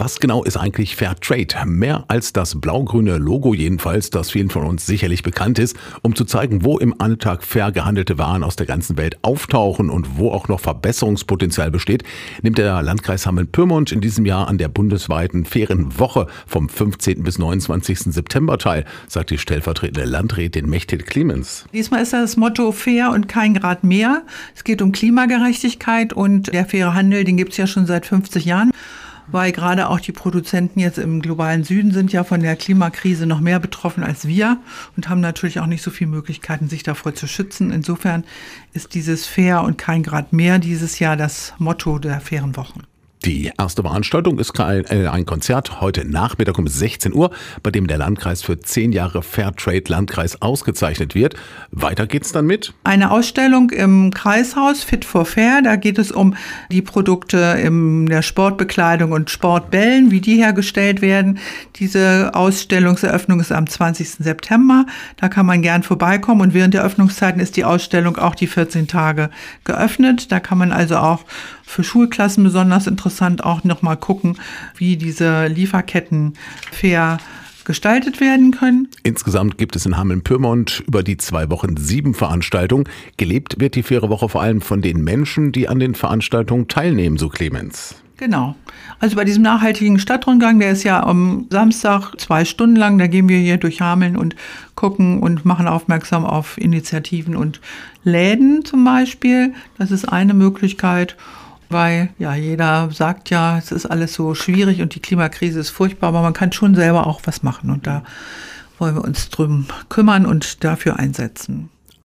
Was genau ist eigentlich Fairtrade? Mehr als das blau-grüne Logo jedenfalls, das vielen von uns sicherlich bekannt ist, um zu zeigen, wo im Alltag fair gehandelte Waren aus der ganzen Welt auftauchen und wo auch noch Verbesserungspotenzial besteht, nimmt der Landkreis Hameln-Pyrmont in diesem Jahr an der bundesweiten Fairen Woche vom 15. bis 29. September teil, sagt die stellvertretende Landrätin Mechthild Clemens. Diesmal ist das Motto fair und kein Grad mehr. Es geht um Klimagerechtigkeit und der faire Handel, den gibt es ja schon seit 50 Jahren. Weil gerade auch die Produzenten jetzt im globalen Süden sind ja von der Klimakrise noch mehr betroffen als wir und haben natürlich auch nicht so viele Möglichkeiten, sich davor zu schützen. Insofern ist dieses Fair und kein Grad mehr dieses Jahr das Motto der fairen Wochen. Die erste Veranstaltung ist ein Konzert heute Nachmittag um 16 Uhr, bei dem der Landkreis für 10 Jahre Fairtrade-Landkreis ausgezeichnet wird. Weiter geht's dann mit eine Ausstellung im Kreishaus Fit for Fair. Da geht es um die Produkte in der Sportbekleidung und Sportbällen, wie die hergestellt werden. Diese Ausstellungseröffnung ist am 20. September. Da kann man gern vorbeikommen und während der Öffnungszeiten ist die Ausstellung auch die 14 Tage geöffnet. Da kann man also auch für Schulklassen besonders interessant auch nochmal gucken, wie diese Lieferketten fair gestaltet werden können. Insgesamt gibt es in Hameln-Pyrmont über die 2 Wochen 7 Veranstaltungen. Gelebt wird die faire Woche vor allem von den Menschen, die an den Veranstaltungen teilnehmen, so Clemens. Genau. Also bei diesem nachhaltigen Stadtrundgang, der ist ja am Samstag 2 Stunden lang, da gehen wir hier durch Hameln und gucken und machen aufmerksam auf Initiativen und Läden zum Beispiel. Das ist eine Möglichkeit. Weil ja jeder sagt ja, es ist alles so schwierig und die Klimakrise ist furchtbar, aber man kann schon selber auch was machen und da wollen wir uns drum kümmern und dafür einsetzen.